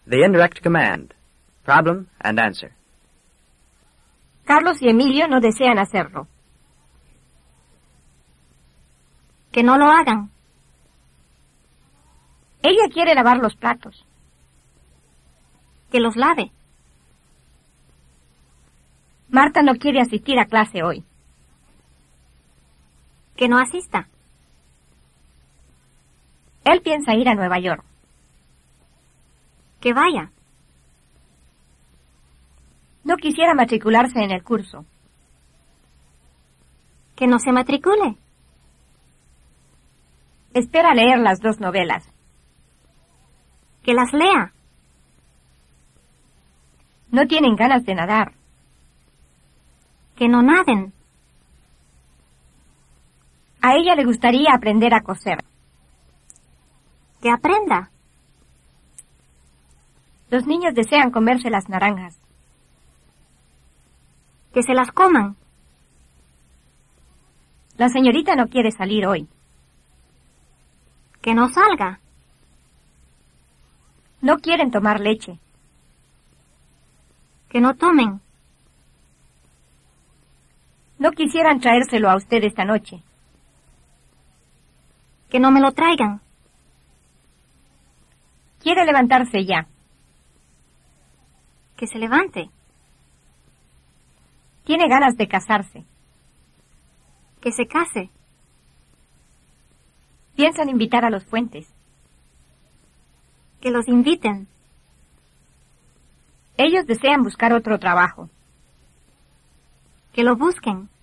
The indirect command. Problem and answer. Carlos y Emilio no desean hacerlo. Que no lo hagan. Ella quiere lavar los platos. Que los lave. Marta no quiere asistir a clase hoy. Que no asista. Él piensa ir a Nueva York. Que vaya. No quisiera matricularse en el curso. Que no se matricule. Espera leer las 2 novelas. Que las lea. No tienen ganas de nadar. Que no naden. A ella le gustaría aprender a coser. Que aprenda. Los niños desean comerse las naranjas. Que se las coman. La señorita no quiere salir hoy. Que no salga. No quieren tomar leche. Que no tomen. No quisieran traérselo a usted esta noche. Que no me lo traigan. Quiere levantarse ya. Que se levante. Tiene ganas de casarse. Que se case. Piensan invitar a los Fuentes. Que los inviten. Ellos desean buscar otro trabajo. Que lo busquen.